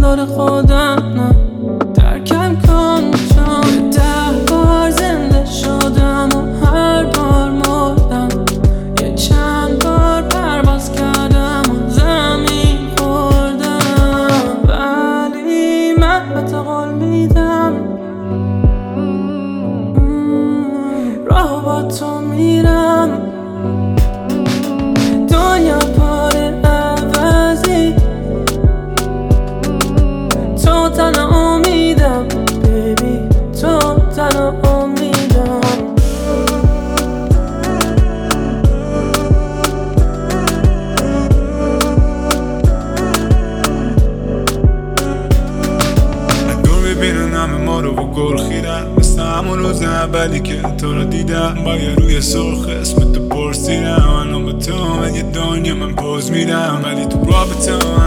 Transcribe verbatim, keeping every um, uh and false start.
رفتار خودم نه درکم کن چون ده بار زنده شدم و هر بار مردم یه چند بار پرواز کردم و زمین خوردم ولی من به تو قول میدم راه با تو میرم دنیا پر عوضی تو تنها امیدم بیبی تو تنها امیدم دور ببینن همه ما رو با گل خیرن مثل همون روز اولی که تو رو دیدم با یه روی سرخ اسم تو پرسیدم الان به تو من یه دنیا من پوز میدم ولی تو رابطه